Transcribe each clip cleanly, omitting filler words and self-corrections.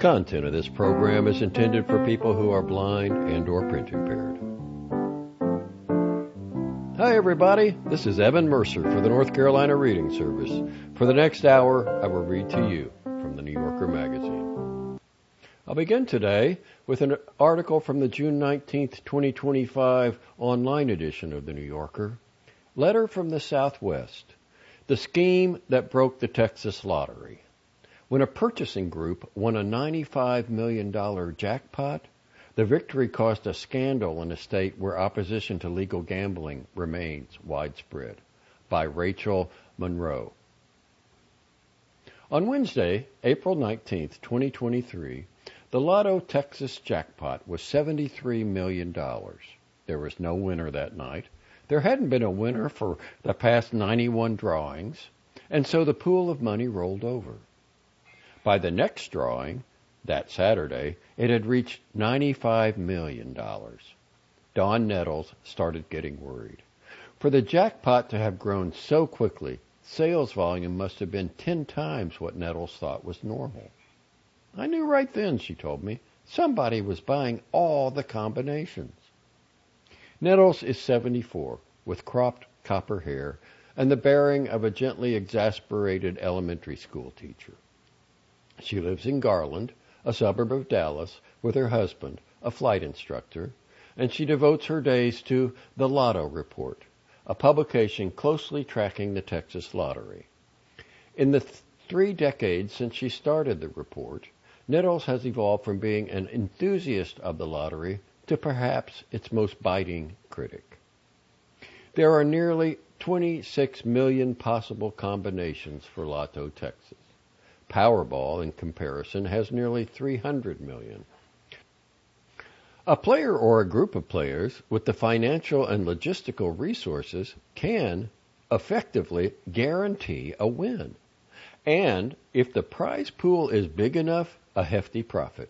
content of this program is intended for people who are blind and or print impaired. Hi everybody, this is Evan Mercer for the North Carolina Reading Service. For the next hour, I will read to you from the New Yorker magazine. I'll begin today with an article from the June 19th, 2025 online edition of the New Yorker. Letter from the Southwest. The scheme that broke the Texas lottery. When a purchasing group won a $95 million jackpot, the victory caused a scandal in a state where opposition to legal gambling remains widespread. By Rachel Monroe. On Wednesday, April 19th, 2023, the Lotto Texas jackpot was $73 million. There was no winner that night. There hadn't been a winner for the past 91 drawings, and so the pool of money rolled over. By the next drawing, that Saturday, it had reached $95 million. Don Nettles started getting worried. For the jackpot to have grown so quickly, sales volume must have been 10 times what Nettles thought was normal. I knew right then, she told me, somebody was buying all the combinations. Nettles is 74, with cropped copper hair and the bearing of a gently exasperated elementary school teacher. She lives in Garland, a suburb of Dallas, with her husband, a flight instructor, and she devotes her days to the Lotto Report, a publication closely tracking the Texas lottery. In the 3 decades since she started the report, Nettles has evolved from being an enthusiast of the lottery to perhaps its most biting critic. There are nearly 26 million possible combinations for Lotto Texas. Powerball, in comparison, has nearly 300 million. A player or a group of players with the financial and logistical resources can effectively guarantee a win. And if the prize pool is big enough, a hefty profit.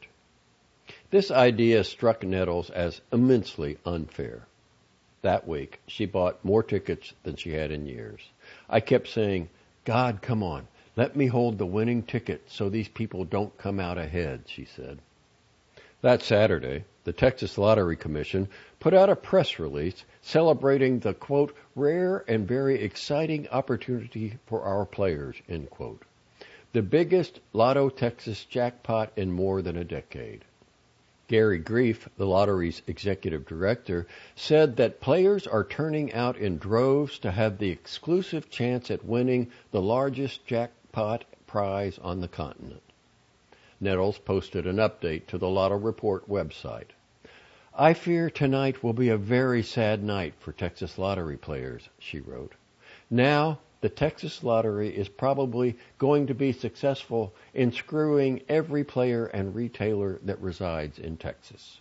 This idea struck Nettles as immensely unfair. That week, she bought more tickets than she had in years. I kept saying, God, come on. Let me hold the winning ticket so these people don't come out ahead, she said. That Saturday, the Texas Lottery Commission put out a press release celebrating the, quote, rare and very exciting opportunity for our players, end quote. The biggest Lotto Texas jackpot in more than a decade. Gary Grief, the lottery's executive director, said that players are turning out in droves to have the exclusive chance at winning the largest jackpot prize on the continent. Nettles posted an update to the Lotto Report website. I fear tonight will be a very sad night for Texas lottery players, she wrote. Now, the Texas lottery is probably going to be successful in screwing every player and retailer that resides in Texas.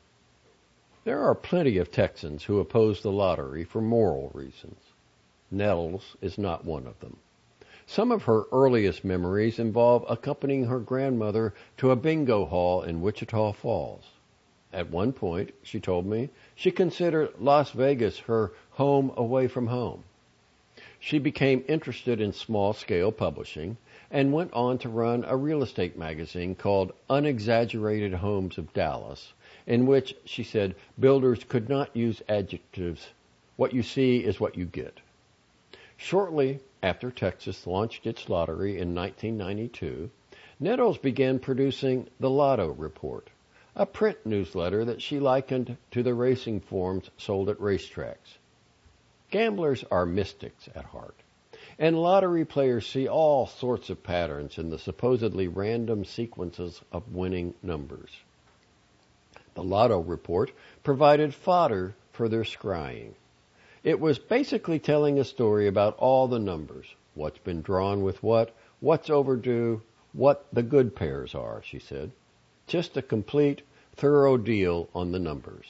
There are plenty of Texans who oppose the lottery for moral reasons. Nettles is not one of them. Some of her earliest memories involve accompanying her grandmother to a bingo hall in Wichita Falls. At one point, she told me, she considered Las Vegas her home away from home. She became interested in small-scale publishing and went on to run a real estate magazine called Unexaggerated Homes of Dallas, in which, she said, builders could not use adjectives. What you see is what you get. Shortly after Texas launched its lottery in 1992, Nettles began producing the Lotto Report, a print newsletter that she likened to the racing forms sold at racetracks. Gamblers are mystics at heart, and lottery players see all sorts of patterns in the supposedly random sequences of winning numbers. The Lotto Report provided fodder for their scrying. It was basically telling a story about all the numbers, what's been drawn with what's overdue, what the good pairs are, she said. Just a complete, thorough deal on the numbers.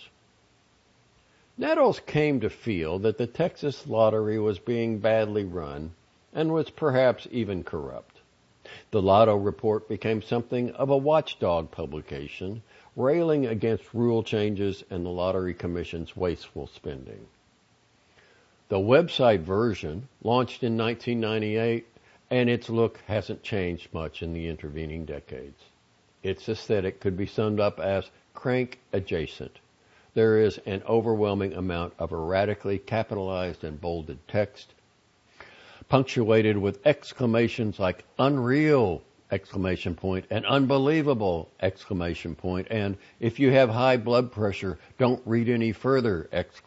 Nettles came to feel that the Texas lottery was being badly run and was perhaps even corrupt. The Lotto Report became something of a watchdog publication, railing against rule changes and the Lottery Commission's wasteful spending. The website version launched in 1998, and its look hasn't changed much in the intervening decades. Its aesthetic could be summed up as crank adjacent. There is an overwhelming amount of erratically capitalized and bolded text, punctuated with exclamations like unreal! And unbelievable! And if you have high blood pressure, don't read any further!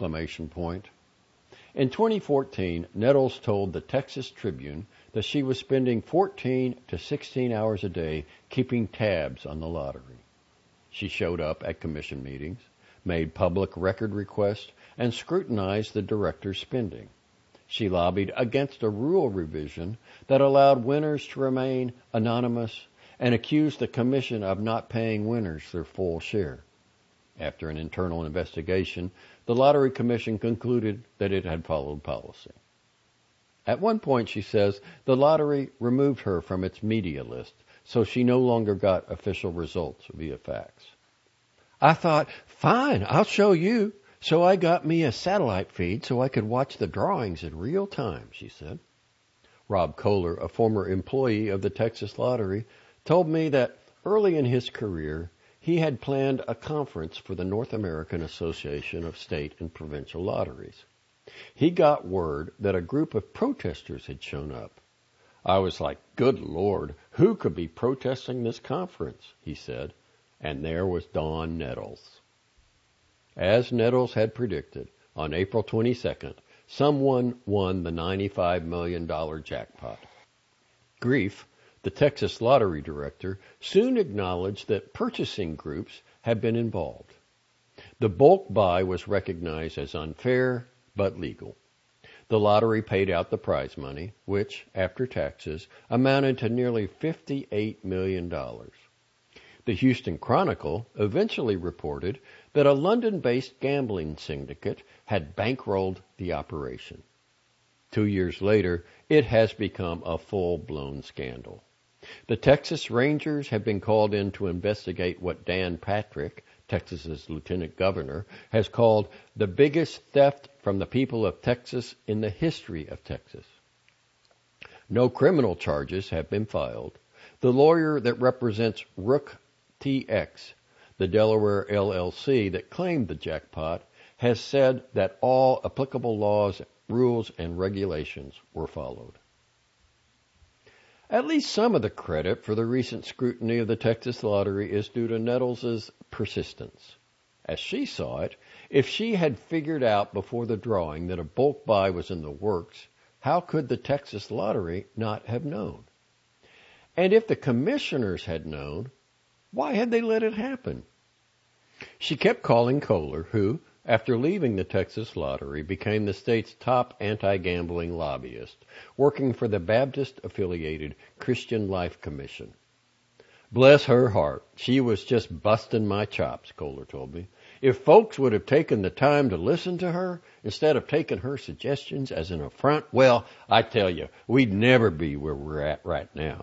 In 2014, Nettles told the Texas Tribune that she was spending 14 to 16 hours a day keeping tabs on the lottery. She showed up at commission meetings, made public record requests, and scrutinized the director's spending. She lobbied against a rule revision that allowed winners to remain anonymous and accused the commission of not paying winners their full share. After an internal investigation, the Lottery Commission concluded that it had followed policy. At one point, she says, the lottery removed her from its media list, so she no longer got official results via fax. I thought, fine, I'll show you. So I got me a satellite feed so I could watch the drawings in real time, she said. Rob Kohler, a former employee of the Texas Lottery, told me that early in his career, he had planned a conference for the North American Association of State and Provincial Lotteries. He got word that a group of protesters had shown up. I was like, good Lord, who could be protesting this conference? He said, and there was Dawn Nettles. As Nettles had predicted, on April 22nd, someone won the $95 million jackpot. Grief, the Texas Lottery director, soon acknowledged that purchasing groups had been involved. The bulk buy was recognized as unfair but legal. The lottery paid out the prize money, which, after taxes, amounted to nearly $58 million. The Houston Chronicle eventually reported that a London-based gambling syndicate had bankrolled the operation. 2 years later, it has become a full-blown scandal. The Texas Rangers have been called in to investigate what Dan Patrick, Texas's lieutenant governor, has called the biggest theft from the people of Texas in the history of Texas. No criminal charges have been filed. The lawyer that represents Rook TX, the Delaware LLC that claimed the jackpot, has said that all applicable laws, rules, and regulations were followed. At least some of the credit for the recent scrutiny of the Texas Lottery is due to Nettles' persistence. As she saw it, if she had figured out before the drawing that a bulk buy was in the works, how could the Texas Lottery not have known? And if the commissioners had known, why had they let it happen? She kept calling Kohler, who, after leaving the Texas Lottery, became the state's top anti-gambling lobbyist, working for the Baptist-affiliated Christian Life Commission. Bless her heart, she was just busting my chops, Kohler told me. If folks would have taken the time to listen to her, instead of taking her suggestions as an affront, well, I tell you, we'd never be where we're at right now.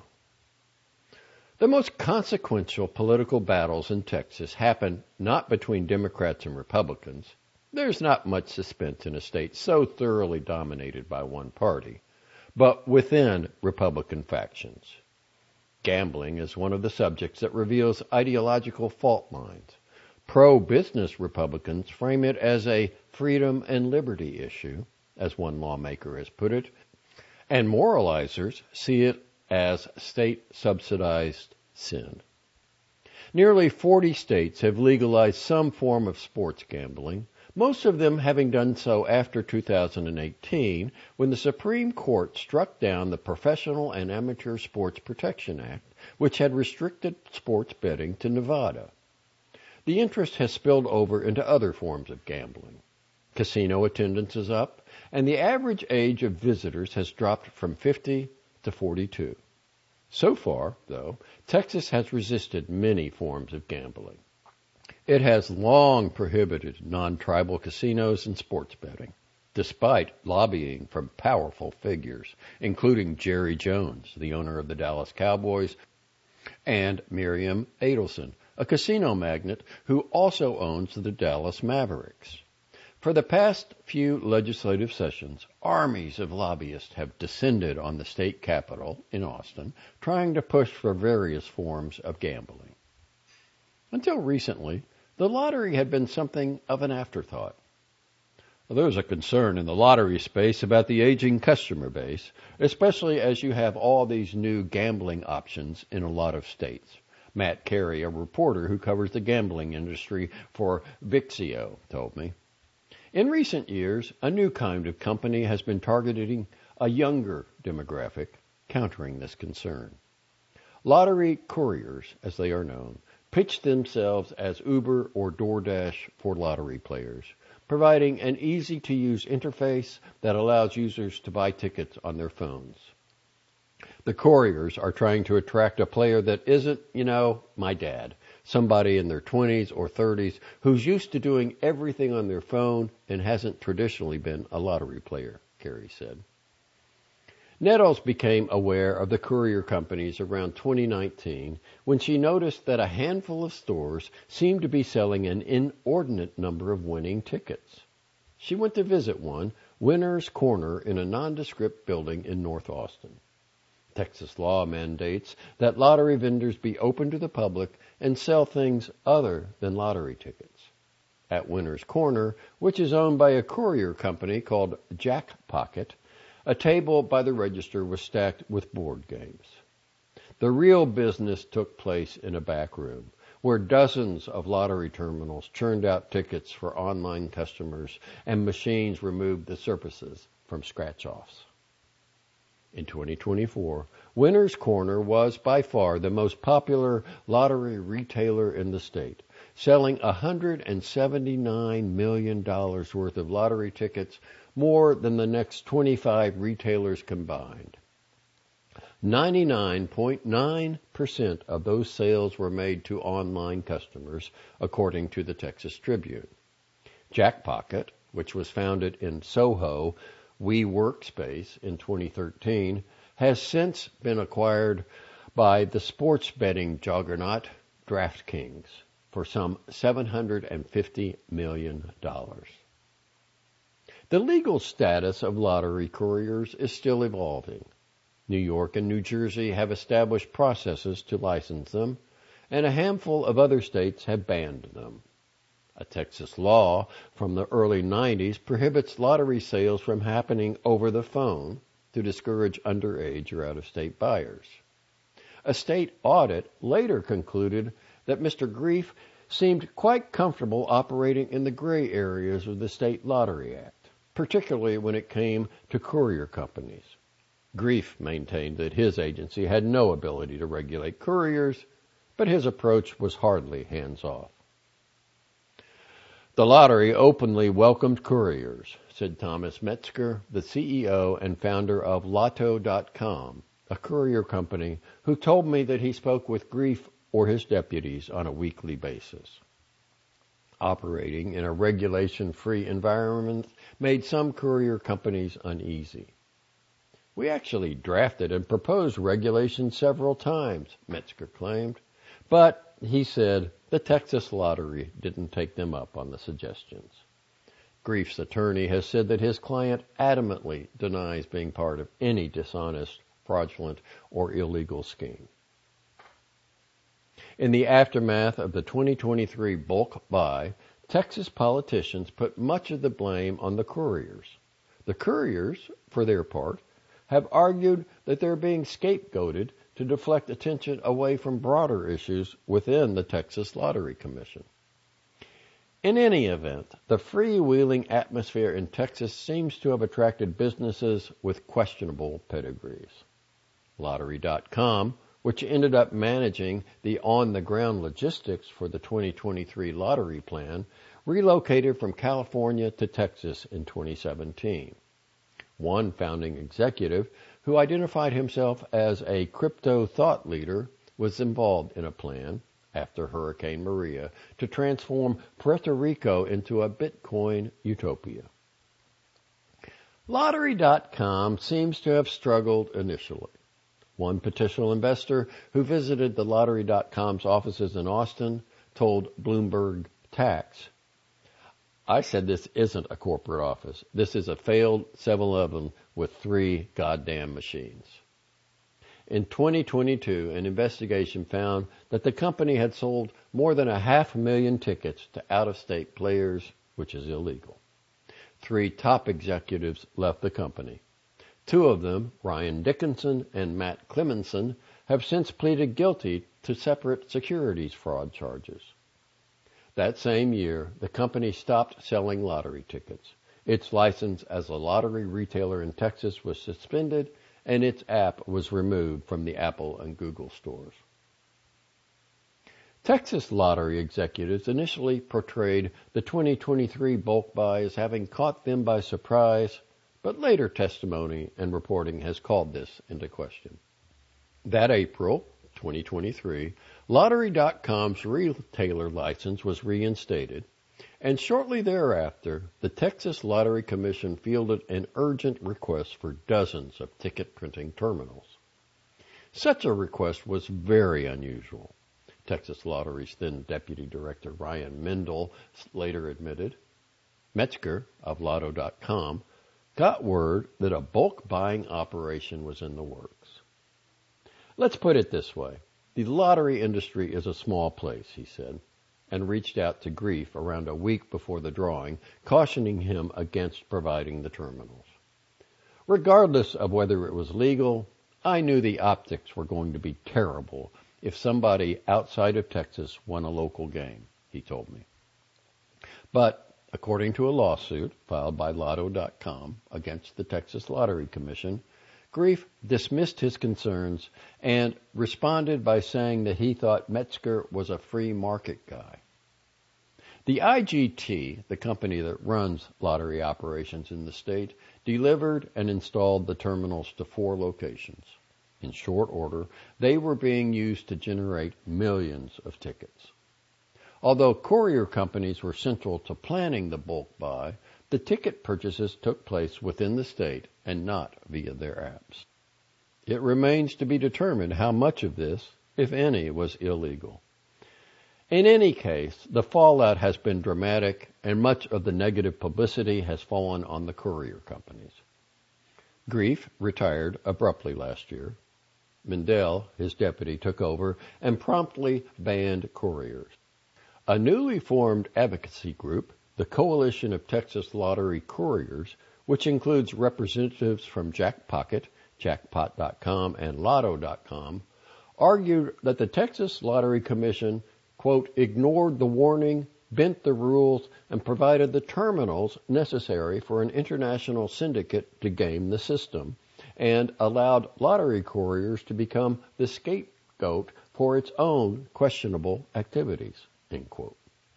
The most consequential political battles in Texas happen not between Democrats and Republicans. There's not much suspense in a state so thoroughly dominated by one party, but within Republican factions. Gambling is one of the subjects that reveals ideological fault lines. Pro-business Republicans frame it as a freedom and liberty issue, as one lawmaker has put it, and moralizers see it as state-subsidized sin. Nearly 40 states have legalized some form of sports gambling, most of them having done so after 2018, when the Supreme Court struck down the Professional and Amateur Sports Protection Act, which had restricted sports betting to Nevada. The interest has spilled over into other forms of gambling. Casino attendance is up, and the average age of visitors has dropped from 50 to 42. So far, though, Texas has resisted many forms of gambling. It has long prohibited non-tribal casinos and sports betting, despite lobbying from powerful figures, including Jerry Jones, the owner of the Dallas Cowboys, and Miriam Adelson, a casino magnate who also owns the Dallas Mavericks. For the past few legislative sessions, armies of lobbyists have descended on the state capitol in Austin, trying to push for various forms of gambling. Until recently, the lottery had been something of an afterthought. There's a concern in the lottery space about the aging customer base, especially as you have all these new gambling options in a lot of states. Matt Carey, a reporter who covers the gambling industry for Vixio, told me. In recent years, a new kind of company has been targeting a younger demographic, countering this concern. Lottery couriers, as they are known, pitch themselves as Uber or DoorDash for lottery players, providing an easy-to-use interface that allows users to buy tickets on their phones. The couriers are trying to attract a player that isn't, my dad, somebody in their 20s or 30s who's used to doing everything on their phone and hasn't traditionally been a lottery player, Carey said. Nettles became aware of the courier companies around 2019 when she noticed that a handful of stores seemed to be selling an inordinate number of winning tickets. She went to visit one, Winner's Corner, in a nondescript building in North Austin. Texas law mandates that lottery vendors be open to the public and sell things other than lottery tickets. At Winner's Corner, which is owned by a courier company called Jackpocket, a table by the register was stacked with board games. The real business took place in a back room, where dozens of lottery terminals churned out tickets for online customers and machines removed the surfaces from scratch-offs. In 2024, Winner's Corner was by far the most popular lottery retailer in the state, selling $179 million worth of lottery tickets, more than the next 25 retailers combined. 99.9% of those sales were made to online customers, according to the Texas Tribune. Jackpocket, which was founded in Soho WeWorkspace in 2013, has since been acquired by the sports betting juggernaut DraftKings for some $750 million. The legal status of lottery couriers is still evolving. New York and New Jersey have established processes to license them, and a handful of other states have banned them. A Texas law from the early 90s prohibits lottery sales from happening over the phone to discourage underage or out-of-state buyers. A state audit later concluded that Mr. Grief seemed quite comfortable operating in the gray areas of the State Lottery Act, particularly when it came to courier companies. Grief maintained that his agency had no ability to regulate couriers, but his approach was hardly hands-off. The lottery openly welcomed couriers, said Thomas Metzger, the CEO and founder of Lotto.com, a courier company, who told me that he spoke with Grief or his deputies on a weekly basis. Operating in a regulation-free environment made some courier companies uneasy. We actually drafted and proposed regulation several times, Metzger claimed, but, he said, the Texas Lottery didn't take them up on the suggestions. Grief's attorney has said that his client adamantly denies being part of any dishonest, fraudulent, or illegal scheme. In the aftermath of the 2023 bulk buy, Texas politicians put much of the blame on the couriers. The couriers, for their part, have argued that they're being scapegoated to deflect attention away from broader issues within the Texas Lottery Commission. In any event, the freewheeling atmosphere in Texas seems to have attracted businesses with questionable pedigrees. Lottery.com, which ended up managing the on-the-ground logistics for the 2023 lottery plan, relocated from California to Texas in 2017. One founding executive, who identified himself as a crypto thought leader, was involved in a plan, after Hurricane Maria, to transform Puerto Rico into a Bitcoin utopia. Lottery.com seems to have struggled initially. One potential investor who visited the Lottery.com's offices in Austin told Bloomberg Tax, "I said this isn't a corporate office. This is a failed 7-Eleven with 3 goddamn machines." In 2022, an investigation found that the company had sold more than 500,000 tickets to out-of-state players, which is illegal. 3 top executives left the company. 2 of them, Ryan Dickinson and Matt Clemenson, have since pleaded guilty to separate securities fraud charges. That same year, the company stopped selling lottery tickets. Its license as a lottery retailer in Texas was suspended, and its app was removed from the Apple and Google stores. Texas lottery executives initially portrayed the 2023 bulk buy as having caught them by surprise, but later testimony and reporting has called this into question. That April, 2023, Lottery.com's retailer license was reinstated, and shortly thereafter, the Texas Lottery Commission fielded an urgent request for dozens of ticket printing terminals. Such a request was very unusual. Texas Lottery's then Deputy Director Ryan Mendel later admitted. Metzger of Lotto.com got word that a bulk buying operation was in the works. Let's put it this way. The lottery industry is a small place, he said, and reached out to Grief around a week before the drawing, cautioning him against providing the terminals. Regardless of whether it was legal, I knew the optics were going to be terrible if somebody outside of Texas won a local game, he told me. But according to a lawsuit filed by Lotto.com against the Texas Lottery Commission, Grief dismissed his concerns and responded by saying that he thought Metzger was a free market guy. The IGT, the company that runs lottery operations in the state, delivered and installed the terminals to 4 locations. In short order, they were being used to generate millions of tickets. Although courier companies were central to planning the bulk buy, the ticket purchases took place within the state and not via their apps. It remains to be determined how much of this, if any, was illegal. In any case, the fallout has been dramatic, and much of the negative publicity has fallen on the courier companies. Grief retired abruptly last year. Mendel, his deputy, took over and promptly banned couriers. A newly formed advocacy group, the Coalition of Texas Lottery Couriers, which includes representatives from Jackpocket, Jackpot.com, and Lotto.com, argued that the Texas Lottery Commission, quote, ignored the warning, bent the rules, and provided the terminals necessary for an international syndicate to game the system, and allowed lottery couriers to become the scapegoat for its own questionable activities, end quote.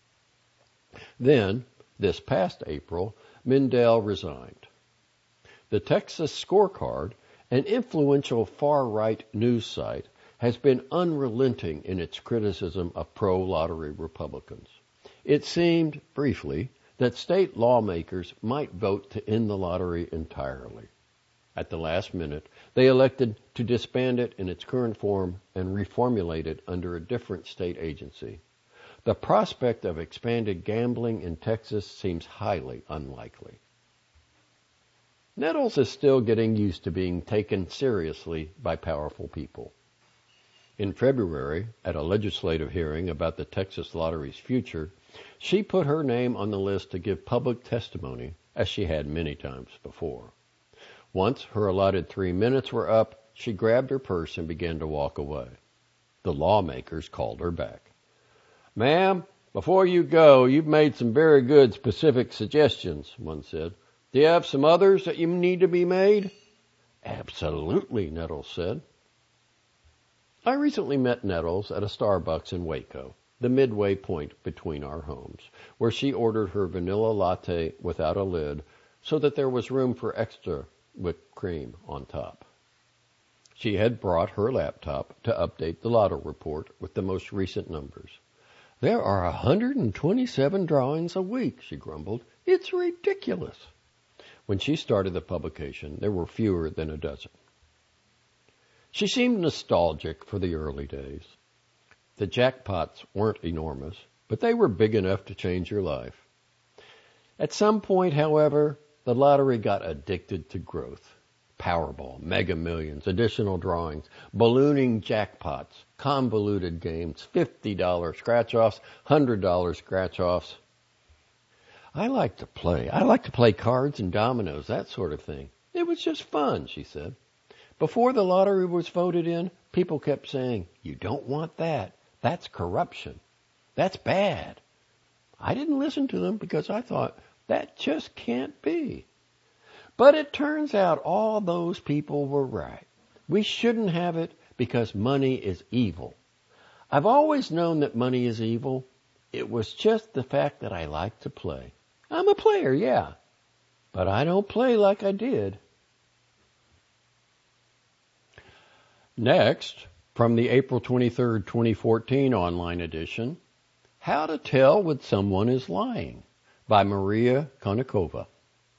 Then, this past April, Mendel resigned. The Texas Scorecard, an influential far-right news site, has been unrelenting in its criticism of pro-lottery Republicans. It seemed, briefly, that state lawmakers might vote to end the lottery entirely. At the last minute, they elected to disband it in its current form and reformulate it under a different state agency. The prospect of expanded gambling in Texas seems highly unlikely. Nettles is still getting used to being taken seriously by powerful people. In February, at a legislative hearing about the Texas Lottery's future, she put her name on the list to give public testimony, as she had many times before. Once her allotted 3 minutes were up, she grabbed her purse and began to walk away. The lawmakers called her back. "Ma'am, before you go, you've made some very good specific suggestions," one said. "Do you have some others that you need to be made?" "Absolutely," Nettles said. I recently met Nettles at a Starbucks in Waco, the midway point between our homes, where she ordered her vanilla latte without a lid so that there was room for extra whipped cream on top. She had brought her laptop to update the lotto report with the most recent numbers. "There are 127 drawings a week," she grumbled. "It's ridiculous." When she started the publication, there were fewer than a dozen. She seemed nostalgic for the early days. The jackpots weren't enormous, but they were big enough to change your life. At some point, however, the lottery got addicted to growth. Powerball, Mega Millions, additional drawings, ballooning jackpots, convoluted games, $50 scratch-offs, $100 scratch-offs. I like to play. I like to play cards and dominoes, that sort of thing. It was just fun, she said. Before the lottery was voted in, people kept saying, you don't want that. That's corruption. That's bad. I didn't listen to them because I thought, that just can't be. But it turns out all those people were right. We shouldn't have it because money is evil. I've always known that money is evil. It was just the fact that I like to play. I'm a player, yeah, but I don't play like I did. Next, from the April 23, 2014 online edition, How to Tell When Someone is Lying by Maria Konnikova.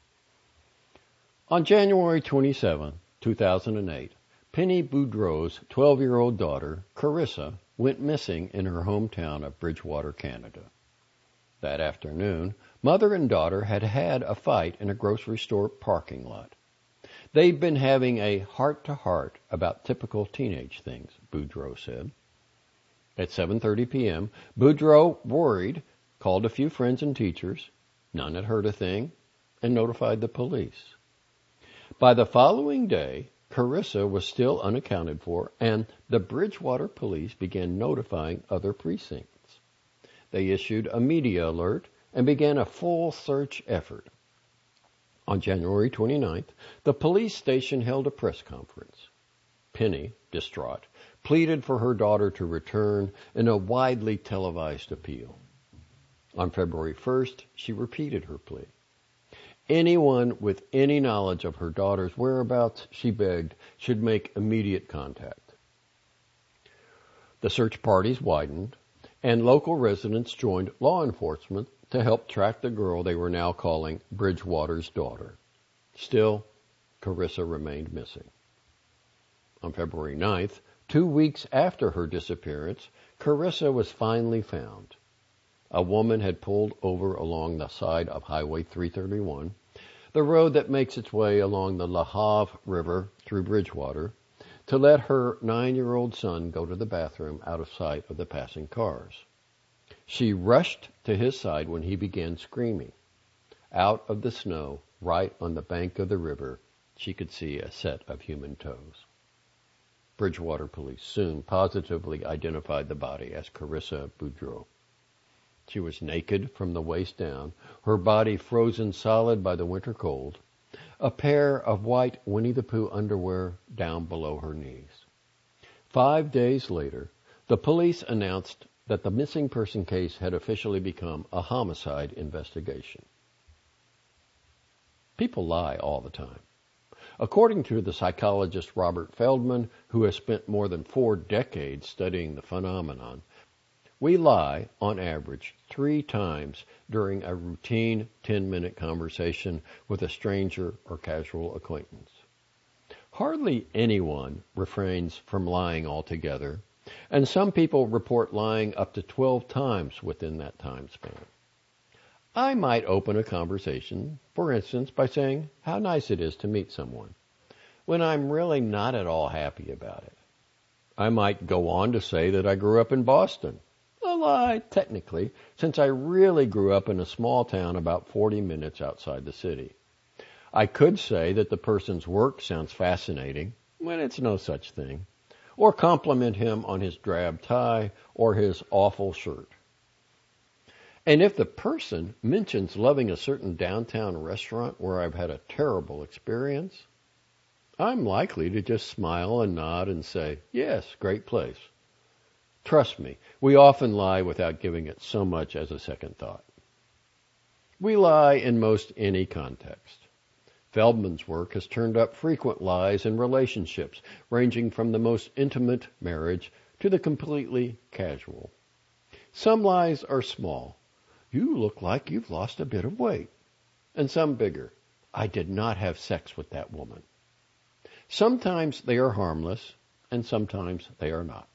On January 27, 2008, Penny Boudreau's 12-year-old daughter, Carissa, went missing in her hometown of Bridgewater, Canada. That afternoon, mother and daughter had had a fight in a grocery store parking lot. They'd been having a heart-to-heart about typical teenage things, Boudreau said. At 7:30 p.m., Boudreau, worried, called a few friends and teachers. None had heard a thing, and notified the police. By the following day, Carissa was still unaccounted for, and the Bridgewater police began notifying other precincts. They issued a media alert and began a full search effort. On January 29th, the police station held a press conference. Penny, distraught, pleaded for her daughter to return in a widely televised appeal. On February 1st, she repeated her plea. Anyone with any knowledge of her daughter's whereabouts, she begged, should make immediate contact. The search parties widened, and local residents joined law enforcement to help track the girl they were now calling Bridgewater's daughter. Still, Carissa remained missing. On February 9th, 2 weeks after her disappearance, Carissa was finally found. A woman had pulled over along the side of Highway 331, the road that makes its way along the La Have River through Bridgewater, to let her 9-year-old son go to the bathroom out of sight of the passing cars. She rushed to his side when he began screaming. Out of the snow, right on the bank of the river, she could see a set of human toes. Bridgewater police soon positively identified the body as Carissa Boudreau. She was naked from the waist down, her body frozen solid by the winter cold, a pair of white Winnie the Pooh underwear down below her knees. 5 days later, the police announced that the missing person case had officially become a homicide investigation. People lie all the time. According to the psychologist Robert Feldman, who has spent more than 4 decades studying the phenomenon, we lie, on average, 3 times during a routine 10-minute conversation with a stranger or casual acquaintance. Hardly anyone refrains from lying altogether, and some people report lying up to 12 times within that time span. I might open a conversation, for instance, by saying how nice it is to meet someone, when I'm really not at all happy about it. I might go on to say that I grew up in Boston. A lie, technically, since I really grew up in a small town about 40 minutes outside the city. I could say that the person's work sounds fascinating, when it's no such thing, or compliment him on his drab tie or his awful shirt. And if the person mentions loving a certain downtown restaurant where I've had a terrible experience, I'm likely to just smile and nod and say, yes, great place. Trust me, we often lie without giving it so much as a second thought. We lie in most any context. Feldman's work has turned up frequent lies in relationships, ranging from the most intimate marriage to the completely casual. Some lies are small. You look like you've lost a bit of weight. And some bigger. I did not have sex with that woman. Sometimes they are harmless, and sometimes they are not.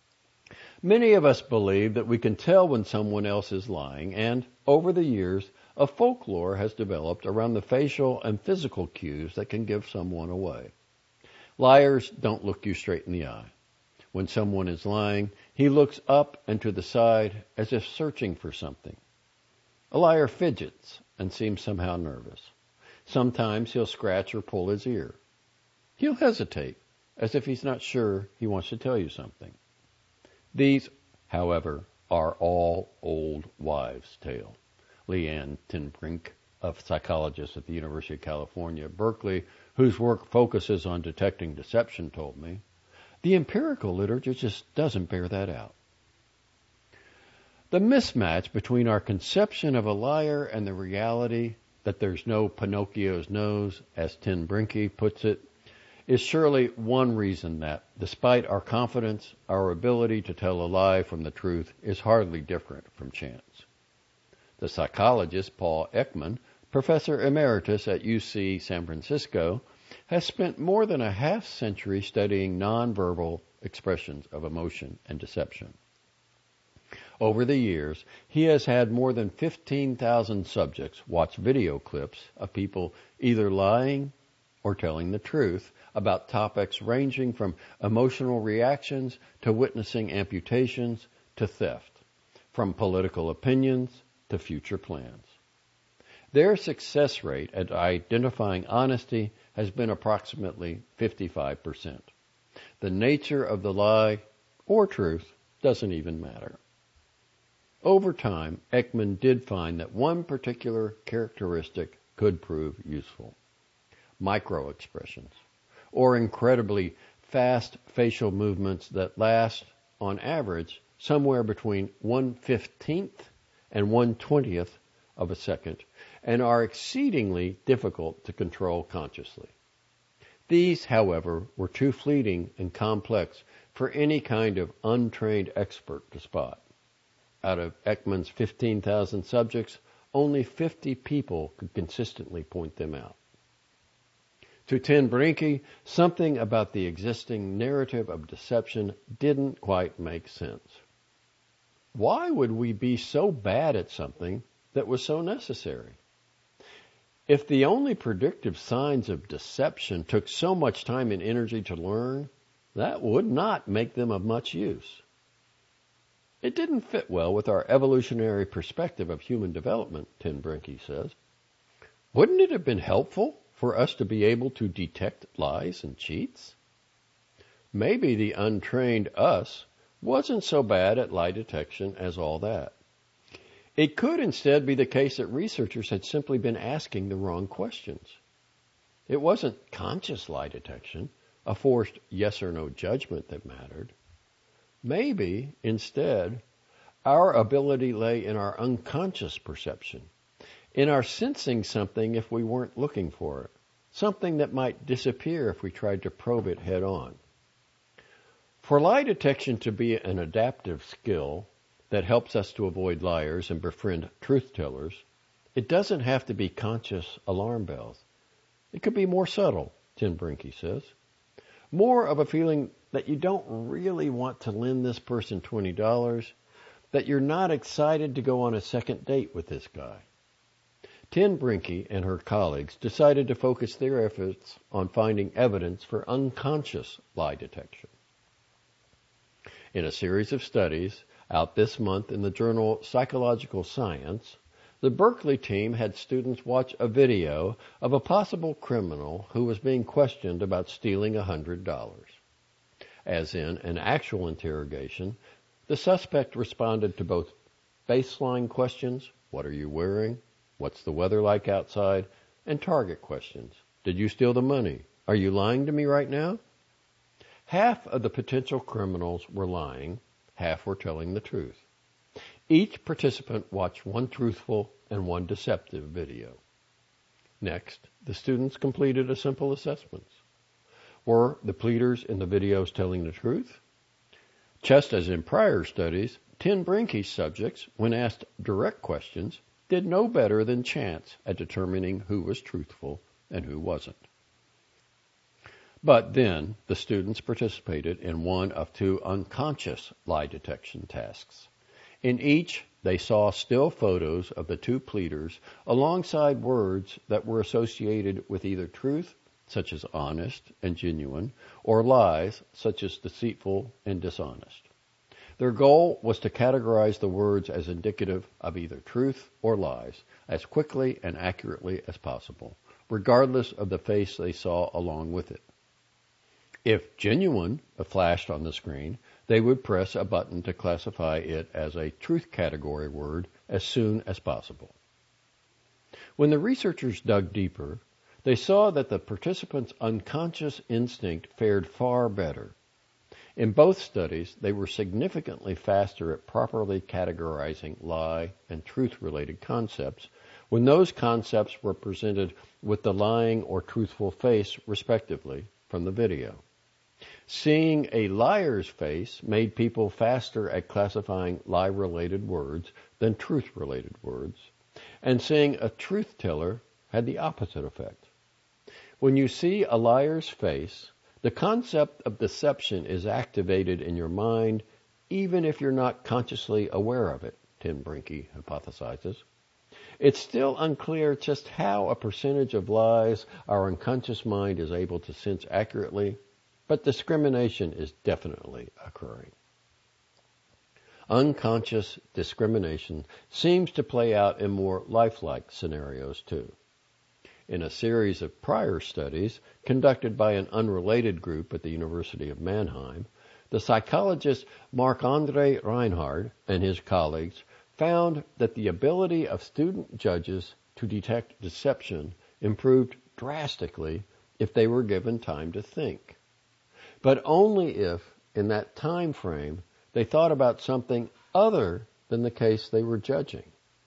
Many of us believe that we can tell when someone else is lying, and over the years, a folklore has developed around the facial and physical cues that can give someone away. Liars don't look you straight in the eye. When someone is lying, he looks up and to the side as if searching for something. A liar fidgets and seems somehow nervous. Sometimes he'll scratch or pull his ear. He'll hesitate, as if he's not sure he wants to tell you something. These, however, are all old wives' tale. Leanne Tinbrink, a psychologist at the University of California, Berkeley, whose work focuses on detecting deception, told me, the empirical literature just doesn't bear that out. The mismatch between our conception of a liar and the reality that there's no Pinocchio's nose, as Tinbrinky puts it, is surely one reason that, despite our confidence, our ability to tell a lie from the truth is hardly different from chance. The psychologist Paul Ekman, professor emeritus at UC San Francisco, has spent more than a half-century studying nonverbal expressions of emotion and deception. Over the years, he has had more than 15,000 subjects watch video clips of people either lying or telling the truth about topics ranging from emotional reactions to witnessing amputations to theft, from political opinions to future plans. Their success rate at identifying honesty has been approximately 55%. The nature of the lie or truth doesn't even matter. Over time, Ekman did find that one particular characteristic could prove useful. Micro-expressions, or incredibly fast facial movements that last, on average, somewhere between 1/15th and 1/20th of a second, and are exceedingly difficult to control consciously. These, however, were too fleeting and complex for any kind of untrained expert to spot. Out of Ekman's 15,000 subjects, only 50 people could consistently point them out. To Tinbrinky, something about the existing narrative of deception didn't quite make sense. Why would we be so bad at something that was so necessary? If the only predictive signs of deception took so much time and energy to learn, that would not make them of much use. It didn't fit well with our evolutionary perspective of human development, Tinbrinky says. Wouldn't it have been helpful for us to be able to detect lies and cheats? Maybe the untrained us wasn't so bad at lie detection as all that. It could instead be the case that researchers had simply been asking the wrong questions. It wasn't conscious lie detection, a forced yes or no judgment that mattered. Maybe, instead, our ability lay in our unconscious perception, in our sensing something if we weren't looking for it, something that might disappear if we tried to probe it head on. For lie detection to be an adaptive skill that helps us to avoid liars and befriend truth-tellers, it doesn't have to be conscious alarm bells. It could be more subtle, Tinbrinky says. More of a feeling that you don't really want to lend this person $20, that you're not excited to go on a second date with this guy. Tinbrinky and her colleagues decided to focus their efforts on finding evidence for unconscious lie detection. In a series of studies out this month in the journal Psychological Science, the Berkeley team had students watch a video of a possible criminal who was being questioned about stealing $100. As in an actual interrogation, the suspect responded to both baseline questions, what are you wearing, what's the weather like outside, and target questions, did you steal the money, are you lying to me right now? Half of the potential criminals were lying, half were telling the truth. Each participant watched one truthful and one deceptive video. Next, the students completed a simple assessment. Were the pleaders in the videos telling the truth? Just as in prior studies, Tinbrinky's subjects, when asked direct questions, did no better than chance at determining who was truthful and who wasn't. But then the students participated in one of two unconscious lie detection tasks. In each, They saw still photos of the two pleaders alongside words that were associated with either truth, such as honest and genuine, or lies, such as deceitful and dishonest. Their goal was to categorize the words as indicative of either truth or lies as quickly and accurately as possible, regardless of the face they saw along with it. If genuine flashed on the screen, they would press a button to classify it as a truth category word as soon as possible. When the researchers dug deeper, they saw that the participants' unconscious instinct fared far better. In both studies, they were significantly faster at properly categorizing lie and truth-related concepts when those concepts were presented with the lying or truthful face, respectively, from the video. Seeing a liar's face made people faster at classifying lie-related words than truth-related words, and seeing a truth-teller had the opposite effect. When you see a liar's face, the concept of deception is activated in your mind even if you're not consciously aware of it, Tim Brinke hypothesizes. It's still unclear just how a percentage of lies our unconscious mind is able to sense accurately, but discrimination is definitely occurring. Unconscious discrimination seems to play out in more lifelike scenarios too. In a series of prior studies conducted by an unrelated group at the University of Mannheim, the psychologist Marc-André Reinhard and his colleagues found that the ability of student judges to detect deception improved drastically if they were given time to think, but only if, in that time frame, they thought about something other than the case they were judging.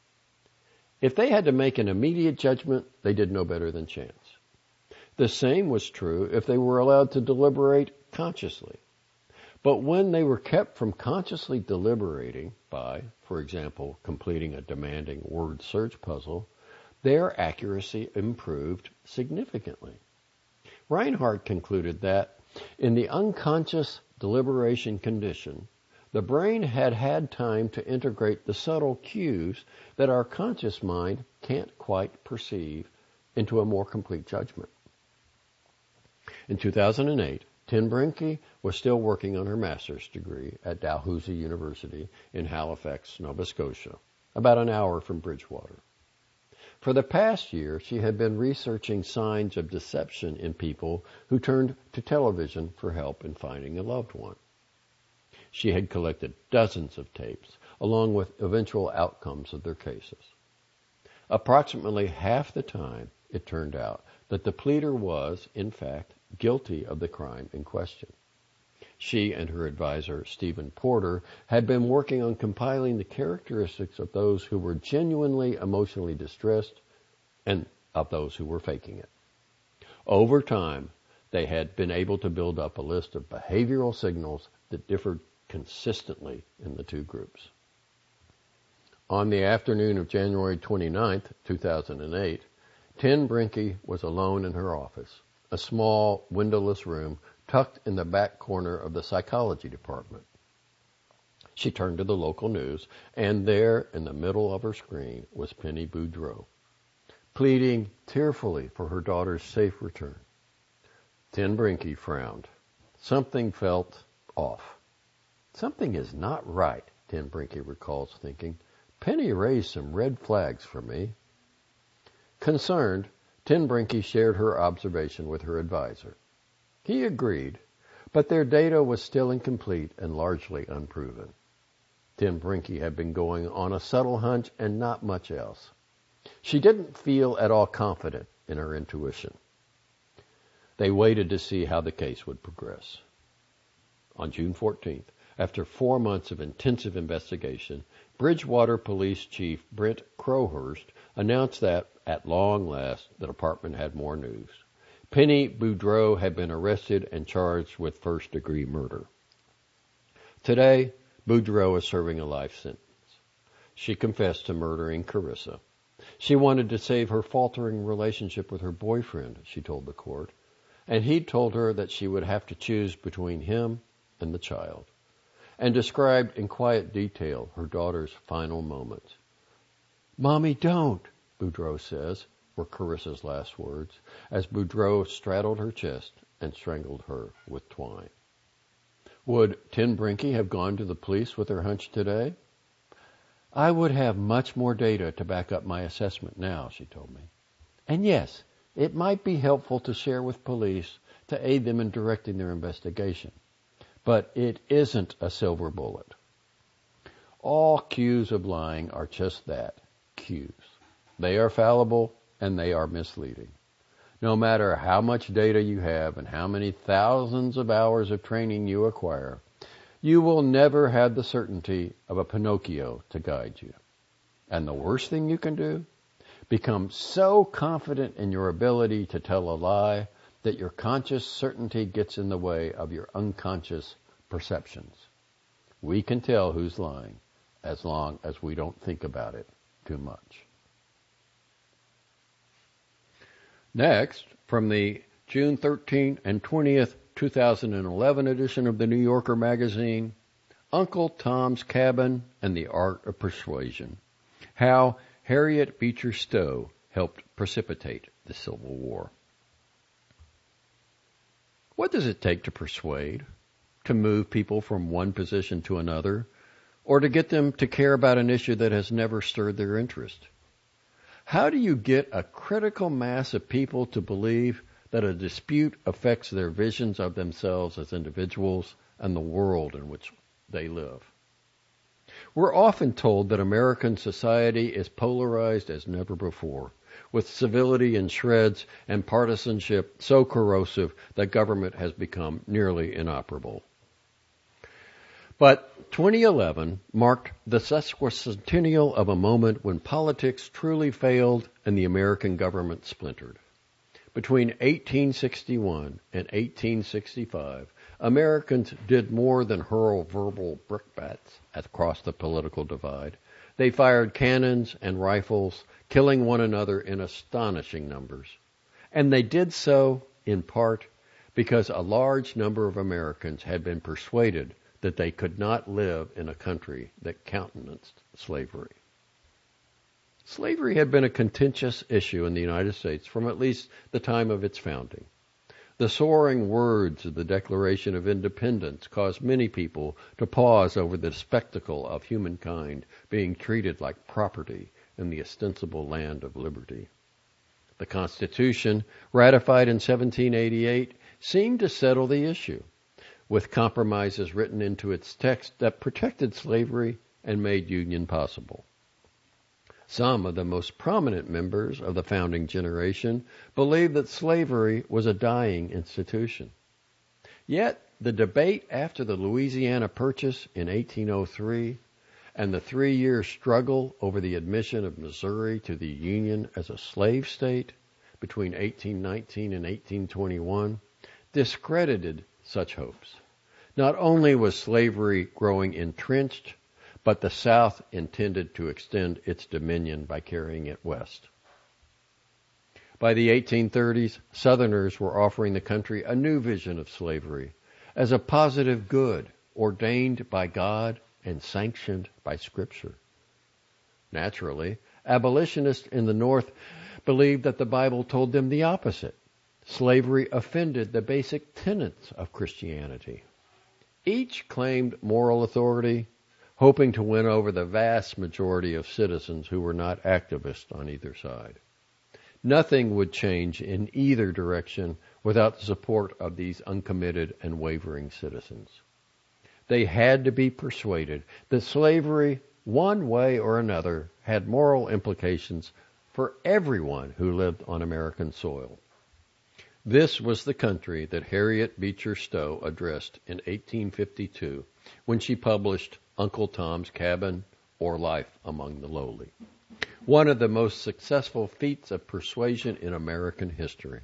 If they had to make an immediate judgment, they did no better than chance. The same was true if they were allowed to deliberate consciously. But when they were kept from consciously deliberating by, for example, completing a demanding word search puzzle, their accuracy improved significantly. Reinhardt concluded that in the unconscious deliberation condition, the brain had had time to integrate the subtle cues that our conscious mind can't quite perceive into a more complete judgment. In 2008, Tim Brinke was still working on her master's degree at Dalhousie University in Halifax, Nova Scotia, about an hour from Bridgewater. For the past year, she had been researching signs of deception in people who turned to television for help in finding a loved one. She had collected dozens of tapes, along with eventual outcomes of their cases. Approximately half the time, it turned out that the pleader was, in fact, guilty of the crime in question. She and her advisor, Stephen Porter, had been working on compiling the characteristics of those who were genuinely emotionally distressed and of those who were faking it. Over time, they had been able to build up a list of behavioral signals that differed consistently in the two groups. On the afternoon of January 29, 2008, Tim Brinke was alone in her office, a small, windowless room tucked in the back corner of the psychology department. She turned to the local news, and there, in the middle of her screen, was Penny Boudreau, pleading tearfully for her daughter's safe return. Tim Brinke frowned. Something felt off. Something is not right, Tim Brinke recalls thinking. Penny raised some red flags for me. Concerned, Tim Brinke shared her observation with her advisor. He agreed, but their data was still incomplete and largely unproven. Tim Brinke had been going on a subtle hunch and not much else. She didn't feel at all confident in her intuition. They waited to see how the case would progress. On June 14th, after 4 months of intensive investigation, Bridgewater Police Chief Brent Crowhurst announced that, at long last, the department had more news. Penny Boudreau had been arrested and charged with first-degree murder. Today, Boudreau is serving a life sentence. She confessed to murdering Carissa. She wanted to save her faltering relationship with her boyfriend, she told the court, and he'd told her that she would have to choose between him and the child. and described in quiet detail her daughter's final moments. "Mommy, don't," Boudreaux says, were Carissa's last words, as Boudreaux straddled her chest and strangled her with twine. Would Tin Brinky have gone to the police with her hunch today? "I would have much more data to back up my assessment now," she told me. "And yes, it might be helpful to share with police to aid them in directing their investigation. But it isn't a silver bullet." All cues of lying are just that, cues. They are fallible and they are misleading. No matter how much data you have and how many thousands of hours of training you acquire, you will never have the certainty of a Pinocchio to guide you. And the worst thing you can do? Become so confident in your ability to tell a lie that your conscious certainty gets in the way of your unconscious perceptions. We can tell who's lying as long as we don't think about it too much. Next, from the June 13th and 20th, 2011 edition of the New Yorker magazine, Uncle Tom's Cabin and the Art of Persuasion. How Harriet Beecher Stowe helped precipitate the Civil War. What does it take to persuade? To move people from one position to another? Or to get them to care about an issue that has never stirred their interest? How do you get a critical mass of people to believe that a dispute affects their visions of themselves as individuals and the world in which they live? We're often told that American society is polarized as never before, with civility in shreds and partisanship so corrosive that government has become nearly inoperable. But 2011 marked the sesquicentennial of a moment when politics truly failed and the American government splintered. Between 1861 and 1865, Americans did more than hurl verbal brickbats across the political divide. They fired cannons and rifles, killing one another in astonishing numbers. And they did so, in part, because a large number of Americans had been persuaded that they could not live in a country that countenanced slavery. Slavery had been a contentious issue in the United States from at least the time of its founding. The soaring words of the Declaration of Independence caused many people to pause over the spectacle of humankind being treated like property in the ostensible land of liberty. The Constitution, ratified in 1788, seemed to settle the issue, with compromises written into its text that protected slavery and made union possible. Some of the most prominent members of the founding generation believed that slavery was a dying institution. Yet, the debate after the Louisiana Purchase in 1803 and the 3-year struggle over the admission of Missouri to the Union as a slave state between 1819 and 1821 discredited such hopes. Not only was slavery growing entrenched, but the South intended to extend its dominion by carrying it west. By the 1830s, Southerners were offering the country a new vision of slavery as a positive good ordained by God and sanctioned by Scripture. Naturally, abolitionists in the North believed that the Bible told them the opposite. Slavery offended the basic tenets of Christianity. Each claimed moral authority, hoping to win over the vast majority of citizens who were not activists on either side. Nothing would change in either direction without the support of these uncommitted and wavering citizens. They had to be persuaded that slavery, one way or another, had moral implications for everyone who lived on American soil. This was the country that Harriet Beecher Stowe addressed in 1852 when she published Uncle Tom's Cabin, or Life Among the Lowly, one of the most successful feats of persuasion in American history.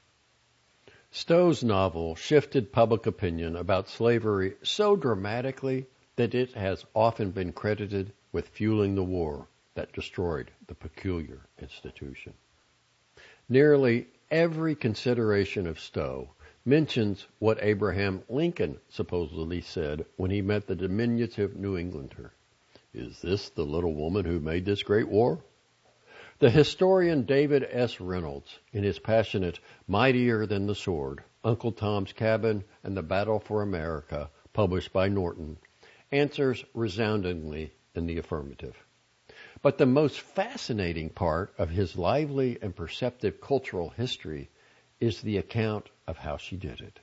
Stowe's novel shifted public opinion about slavery so dramatically that it has often been credited with fueling the war that destroyed the peculiar institution. Nearly every consideration of Stowe mentions what Abraham Lincoln supposedly said when he met the diminutive New Englander. "Is this the little woman who made this great war?" The historian David S. Reynolds, in his passionate Mightier Than the Sword, Uncle Tom's Cabin and the Battle for America, published by Norton, answers resoundingly in the affirmative. But the most fascinating part of his lively and perceptive cultural history is the account of how she did it.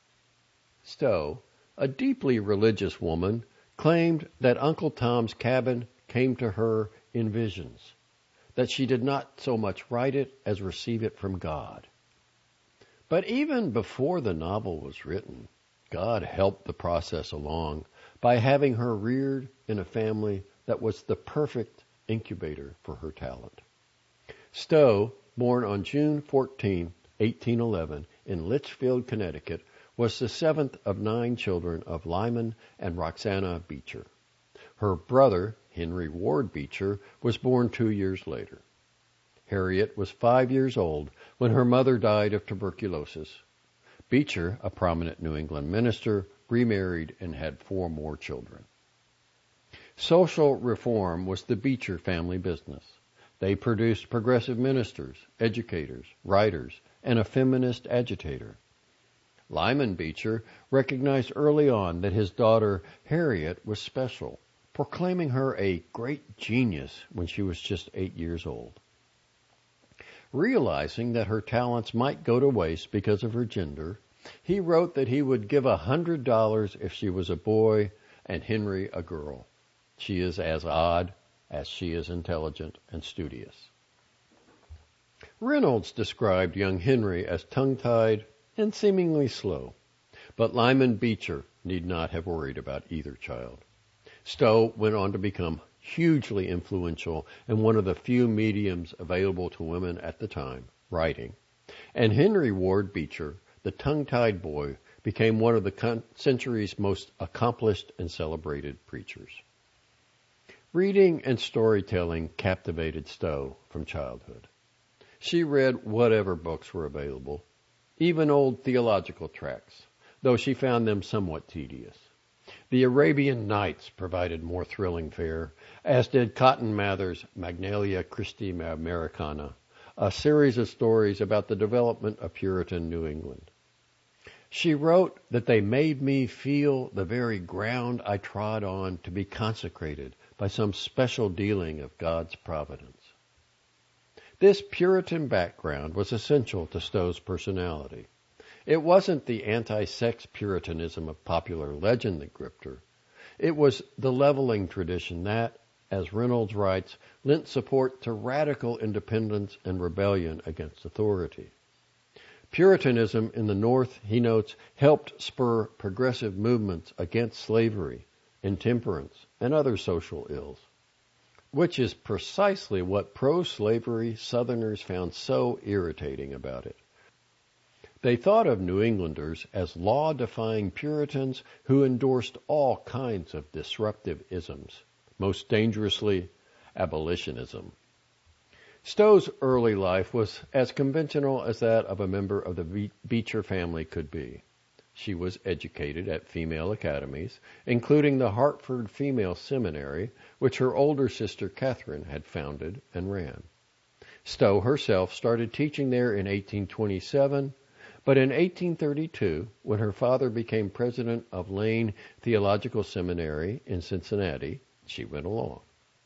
Stowe, a deeply religious woman, claimed that Uncle Tom's Cabin came to her in visions, that she did not so much write it as receive it from God. But even before the novel was written, God helped the process along by having her reared in a family that was the perfect incubator for her talent. Stowe, born on June 14, 1811, in Litchfield, Connecticut, was the seventh of 9 children of Lyman and Roxana Beecher. Her brother, Henry Ward Beecher, was born 2 years later. Harriet was 5 years old when her mother died of tuberculosis. Beecher, a prominent New England minister, remarried and had 4 more children. Social reform was the Beecher family business. They produced progressive ministers, educators, writers, and a feminist agitator. Lyman Beecher recognized early on that his daughter Harriet was special, proclaiming her a great genius when she was just 8 years old. Realizing that her talents might go to waste because of her gender, he wrote that he would give $100 if she was a boy and Henry a girl. She is as odd as she is intelligent and studious. Reynolds described young Henry as tongue-tied and seemingly slow, but Lyman Beecher need not have worried about either child. Stowe went on to become hugely influential in one of the few mediums available to women at the time, writing, and Henry Ward Beecher, the tongue-tied boy, became one of the century's most accomplished and celebrated preachers. Reading and storytelling captivated Stowe from childhood. She read whatever books were available, even old theological tracts, though she found them somewhat tedious. The Arabian Nights provided more thrilling fare, as did Cotton Mather's Magnalia Christi Americana, a series of stories about the development of Puritan New England. She wrote that they made me feel the very ground I trod on to be consecrated by some special dealing of God's providence. This Puritan background was essential to Stowe's personality. It wasn't the anti-sex Puritanism of popular legend that gripped her. It was the leveling tradition that, as Reynolds writes, lent support to radical independence and rebellion against authority. Puritanism in the North, he notes, helped spur progressive movements against slavery, intemperance, and other social ills, which is precisely what pro-slavery Southerners found so irritating about it. They thought of New Englanders as law-defying Puritans who endorsed all kinds of disruptive isms, most dangerously, abolitionism. Stowe's early life was as conventional as that of a member of the Beecher family could be. She was educated at female academies, including the Hartford Female Seminary, which her older sister Catherine had founded and ran. Stowe herself started teaching there in 1827, but in 1832, when her father became president of Lane Theological Seminary in Cincinnati, she went along.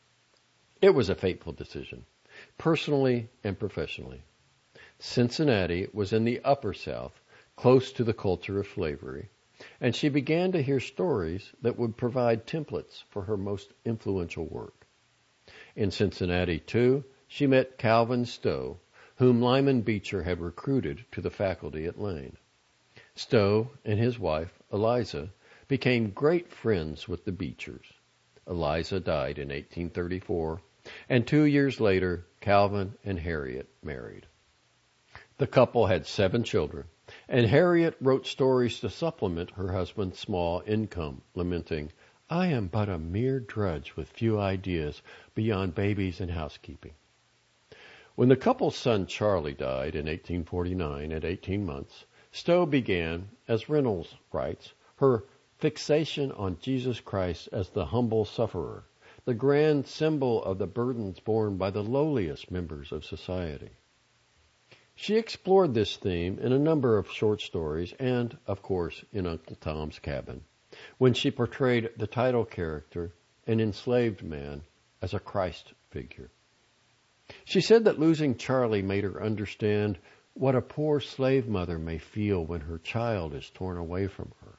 It was a fateful decision, personally and professionally. Cincinnati was in the Upper South, close to the culture of slavery, and she began to hear stories that would provide templates for her most influential work. In Cincinnati, too, she met Calvin Stowe, whom Lyman Beecher had recruited to the faculty at Lane. Stowe and his wife, Eliza, became great friends with the Beechers. Eliza died in 1834, and 2 years later, Calvin and Harriet married. The couple had 7 children, and Harriet wrote stories to supplement her husband's small income, lamenting, "I am but a mere drudge with few ideas beyond babies and housekeeping." When the couple's son Charlie died in 1849 at 18 months, Stowe began, as Reynolds writes, her fixation on Jesus Christ as the humble sufferer, the grand symbol of the burdens borne by the lowliest members of society. She explored this theme in a number of short stories and, of course, in Uncle Tom's Cabin, when she portrayed the title character, an enslaved man, as a Christ figure. She said that losing Charlie made her understand what a poor slave mother may feel when her child is torn away from her.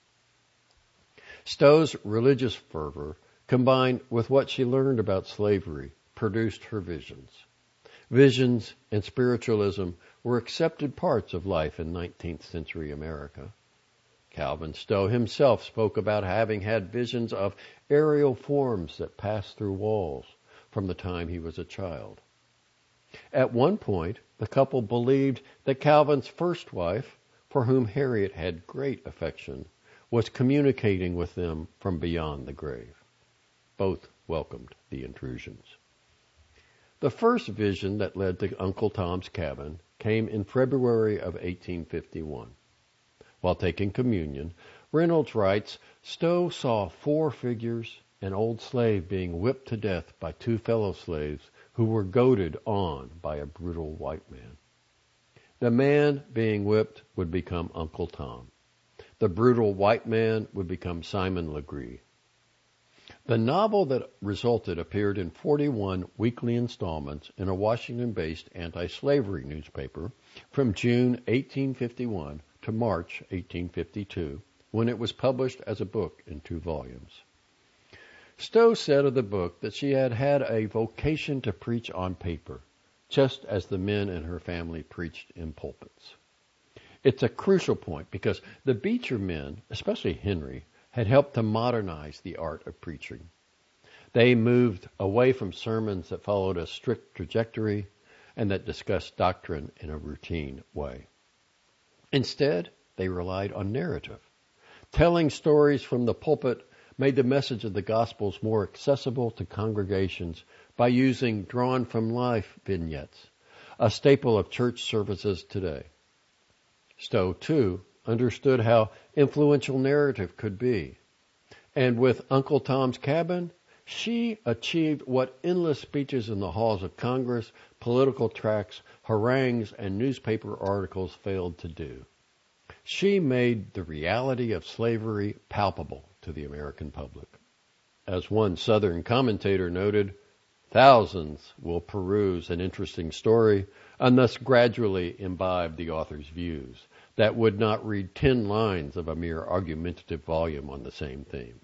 Stowe's religious fervor, combined with what she learned about slavery, produced her visions. Visions and spiritualism were accepted parts of life in 19th century America. Calvin Stowe himself spoke about having had visions of aerial forms that passed through walls from the time he was a child. At one point, the couple believed that Calvin's first wife, for whom Harriet had great affection, was communicating with them from beyond the grave. Both welcomed the intrusions. The first vision that led to Uncle Tom's Cabin came in February of 1851. While taking communion, Reynolds writes, Stowe saw 4 figures, an old slave being whipped to death by 2 fellow slaves who were goaded on by a brutal white man. The man being whipped would become Uncle Tom. The brutal white man would become Simon Legree. The novel that resulted appeared in 41 weekly installments in a Washington-based anti-slavery newspaper from June 1851 to March 1852, when it was published as a book in 2 volumes. Stowe said of the book that she had had a vocation to preach on paper, just as the men in her family preached in pulpits. It's a crucial point because the Beecher men, especially Henry, had helped to modernize the art of preaching. They moved away from sermons that followed a strict trajectory and that discussed doctrine in a routine way. Instead, they relied on narrative. Telling stories from the pulpit made the message of the Gospels more accessible to congregations by using drawn-from-life vignettes, a staple of church services today. Stowe, too, understood how influential narrative could be. And with Uncle Tom's Cabin, she achieved what endless speeches in the halls of Congress, political tracts, harangues, and newspaper articles failed to do. She made the reality of slavery palpable to the American public. As one Southern commentator noted, thousands will peruse an interesting story and thus gradually imbibe the author's views that would not read 10 lines of a mere argumentative volume on the same theme.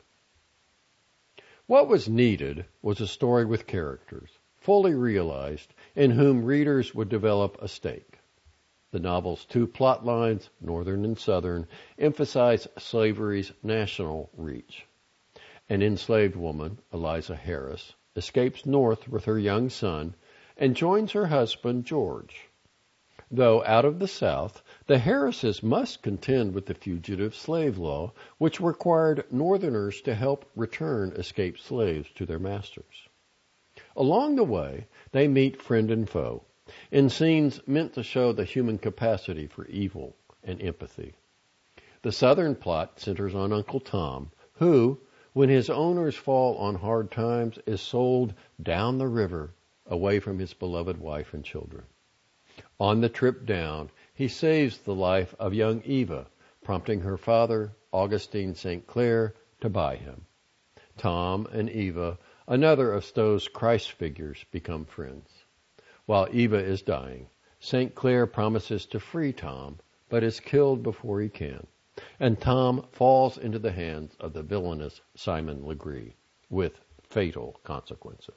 What was needed was a story with characters, fully realized, in whom readers would develop a stake. The novel's 2 plot lines, Northern and Southern, emphasize slavery's national reach. An enslaved woman, Eliza Harris, escapes north with her young son and joins her husband, George. Though out of the South, the Harrises must contend with the fugitive slave law, which required Northerners to help return escaped slaves to their masters. Along the way, they meet friend and foe, in scenes meant to show the human capacity for evil and empathy. The Southern plot centers on Uncle Tom, who, when his owners fall on hard times, is sold down the river away from his beloved wife and children. On the trip down, he saves the life of young Eva, prompting her father, Augustine St. Clair, to buy him. Tom and Eva, another of Stowe's Christ figures, become friends. While Eva is dying, St. Clair promises to free Tom, but is killed before he can, and Tom falls into the hands of the villainous Simon Legree, with fatal consequences.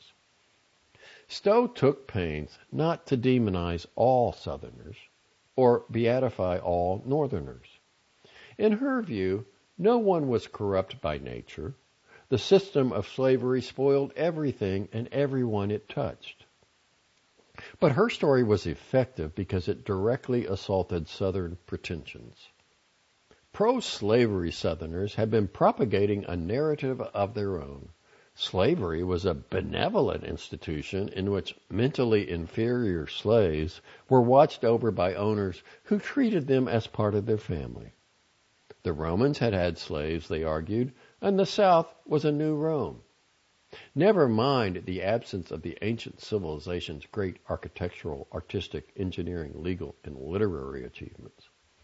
Stowe took pains not to demonize all Southerners or beatify all Northerners. In her view, no one was corrupt by nature. The system of slavery spoiled everything and everyone it touched. But her story was effective because it directly assaulted Southern pretensions. Pro-slavery Southerners had been propagating a narrative of their own, Slavery was a benevolent institution in which mentally inferior slaves were watched over by owners who treated them as part of their family. The Romans had had slaves, they argued, and the South was a new Rome. Never mind the absence of the ancient civilization's great architectural, artistic, engineering, legal, and literary achievements.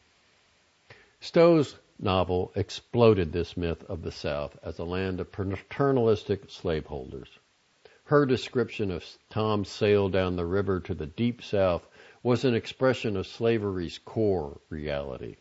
Stowe's novel exploded this myth of the South as a land of paternalistic slaveholders. Her description of Tom's sail down the river to the deep South was an expression of slavery's core reality.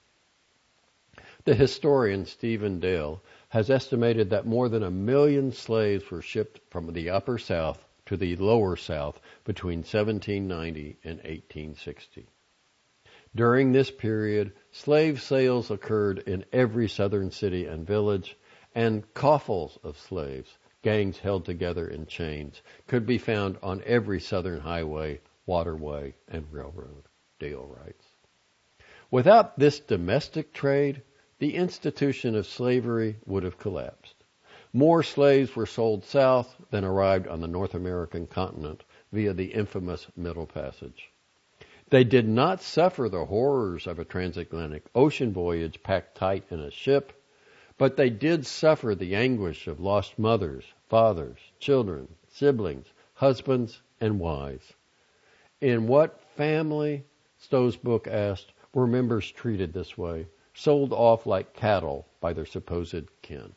The historian Stephen Dale has estimated that more than 1 million slaves were shipped from the Upper South to the Lower South between 1790 and 1860. During this period, slave sales occurred in every southern city and village, and coffles of slaves, gangs held together in chains, could be found on every southern highway, waterway, and railroad, Dale writes. Without this domestic trade, the institution of slavery would have collapsed. More slaves were sold south than arrived on the North American continent via the infamous Middle Passage. They did not suffer the horrors of a transatlantic ocean voyage packed tight in a ship, but they did suffer the anguish of lost mothers, fathers, children, siblings, husbands, and wives. In what family, Stowe's book asked, were members treated this way, sold off like cattle by their supposed kin?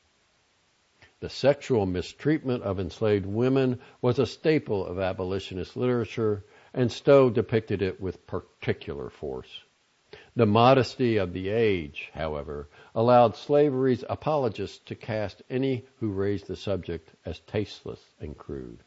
The sexual mistreatment of enslaved women was a staple of abolitionist literature, and Stowe depicted it with particular force. The modesty of the age, however, allowed slavery's apologists to cast any who raised the subject as tasteless and crude.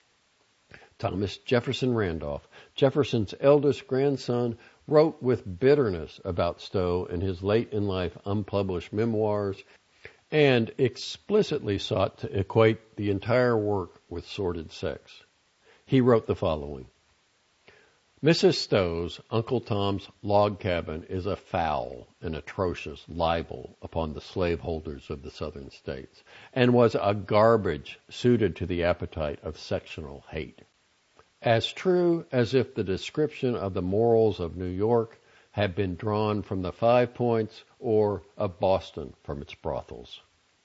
Thomas Jefferson Randolph, Jefferson's eldest grandson, wrote with bitterness about Stowe in his late-in-life unpublished memoirs and explicitly sought to equate the entire work with sordid sex. He wrote the following: Mrs. Stowe's Uncle Tom's Log Cabin is a foul and atrocious libel upon the slaveholders of the southern states, and was a garbage suited to the appetite of sectional hate. As true as if the description of the morals of New York had been drawn from the 5 Points or of Boston from its brothels.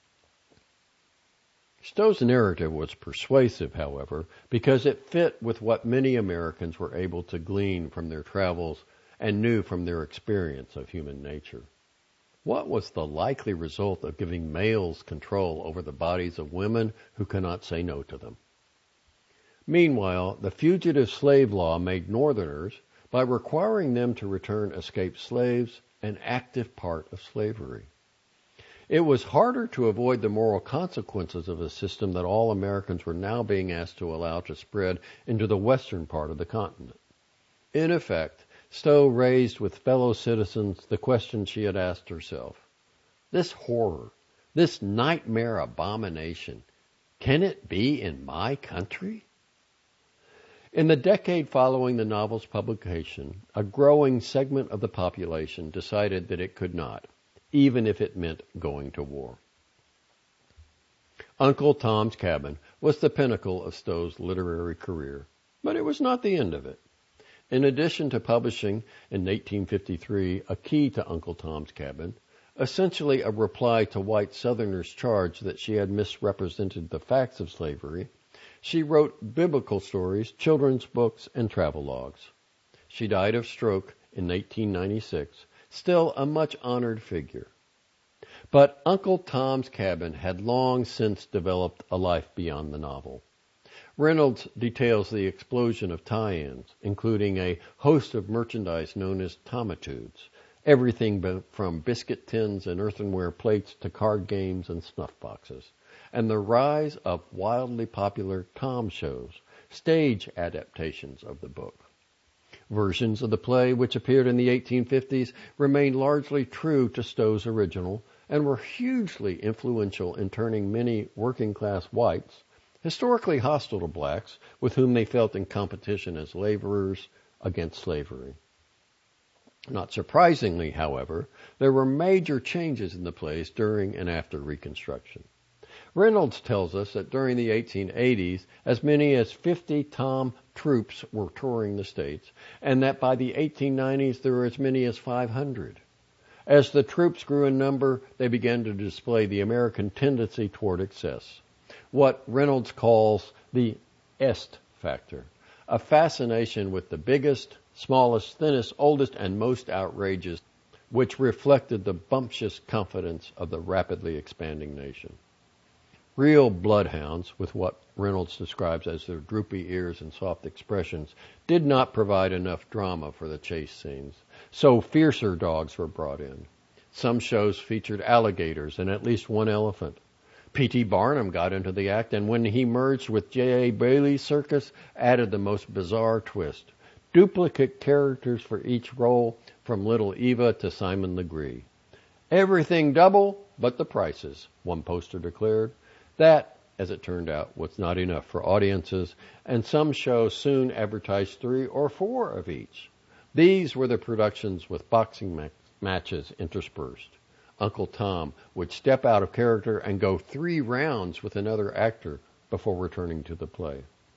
Stowe's narrative was persuasive, however, because it fit with what many Americans were able to glean from their travels and knew from their experience of human nature. What was the likely result of giving males control over the bodies of women who cannot say no to them? Meanwhile, the fugitive slave law made Northerners, by requiring them to return escaped slaves, an active part of slavery. It was harder to avoid the moral consequences of a system that all Americans were now being asked to allow to spread into the western part of the continent. In effect, Stowe raised with fellow citizens the question she had asked herself: this horror, this nightmare abomination, can it be in my country? In the decade following the novel's publication, a growing segment of the population decided that it could not, even if it meant going to war. Uncle Tom's Cabin was the pinnacle of Stowe's literary career, but it was not the end of it. In addition to publishing in 1853 A Key to Uncle Tom's Cabin, essentially a reply to white Southerners' charge that she had misrepresented the facts of slavery, she wrote biblical stories, children's books, and travel logs. She died of stroke in 1896, still a much honored figure. But Uncle Tom's Cabin had long since developed a life beyond the novel. Reynolds details the explosion of tie-ins, including a host of merchandise known as Tomitudes, everything from biscuit tins and earthenware plates to card games and snuff boxes, and the rise of wildly popular Tom shows, stage adaptations of the book. Versions of the play, which appeared in the 1850s, remained largely true to Stowe's original and were hugely influential in turning many working-class whites, historically hostile to blacks, with whom they felt in competition as laborers, against slavery. Not surprisingly, however, there were major changes in the plays during and after Reconstruction. Reynolds tells us that during the 1880s, as many as 50 Tom troops were touring the states, and that by the 1890s there were as many as 500. As the troops grew in number, they began to display the American tendency toward excess, what Reynolds calls the est factor, a fascination with the biggest, smallest, thinnest, oldest, and most outrageous, which reflected the bumptious confidence of the rapidly expanding nation. Real bloodhounds, with what Reynolds describes as their droopy ears and soft expressions, did not provide enough drama for the chase scenes, so fiercer dogs were brought in. Some shows featured alligators and at least one elephant. P.T. Barnum got into the act, and when he merged with J.A. Bailey's circus, added the most bizarre twist. Duplicate characters for each role, from Little Eva to Simon Legree. Everything double but the prices, one poster declared. That, as it turned out, was not enough for audiences, and some shows soon advertised 3 or 4 of each. These were the productions with boxing matches interspersed. Uncle Tom would step out of character and go 3 rounds with another actor before returning to the play.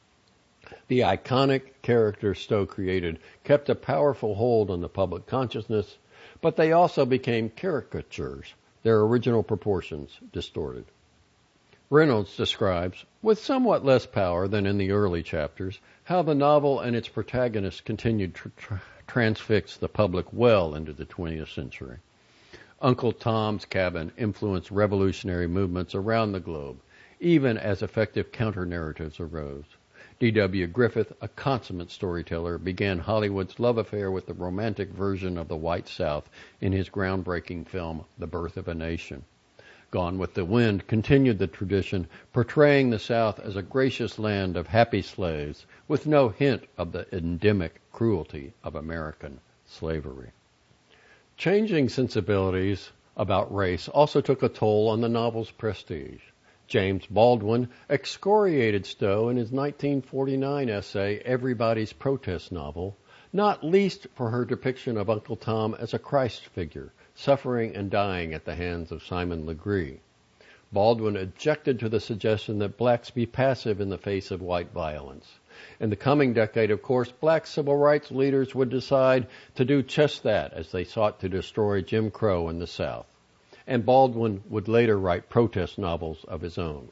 The iconic character Stowe created kept a powerful hold on the public consciousness, but they also became caricatures, their original proportions distorted. Reynolds describes, with somewhat less power than in the early chapters, how the novel and its protagonist continued to transfix the public well into the 20th century. Uncle Tom's Cabin influenced revolutionary movements around the globe, even as effective counter-narratives arose. D.W. Griffith, a consummate storyteller, began Hollywood's love affair with the romantic version of the White South in his groundbreaking film, The Birth of a Nation. Gone with the Wind continued the tradition, portraying the South as a gracious land of happy slaves, with no hint of the endemic cruelty of American slavery. Changing sensibilities about race also took a toll on the novel's prestige. James Baldwin excoriated Stowe in his 1949 essay, Everybody's Protest Novel, not least for her depiction of Uncle Tom as a Christ figure, suffering and dying at the hands of Simon Legree. Baldwin objected to the suggestion that blacks be passive in the face of white violence. In the coming decade, of course, black civil rights leaders would decide to do just that as they sought to destroy Jim Crow in the South. And Baldwin would later write protest novels of his own.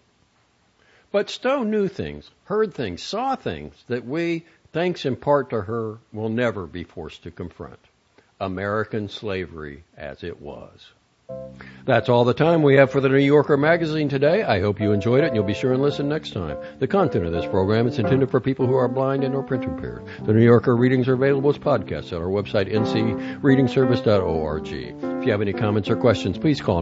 But Stowe knew things, heard things, saw things that we, thanks in part to her, will never be forced to confront. American slavery as it was. That's all the time we have for the New Yorker magazine today. I hope you enjoyed it, and you'll be sure and listen next time. The content of this program is intended for people who are blind and or print impaired. The New Yorker readings are available as podcasts at our website, ncreadingservice.org. If you have any comments or questions, please call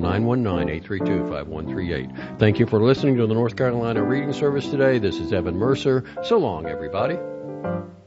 919-832-5138. Thank you for listening to the North Carolina Reading Service today. This is Evan Mercer. So long, everybody.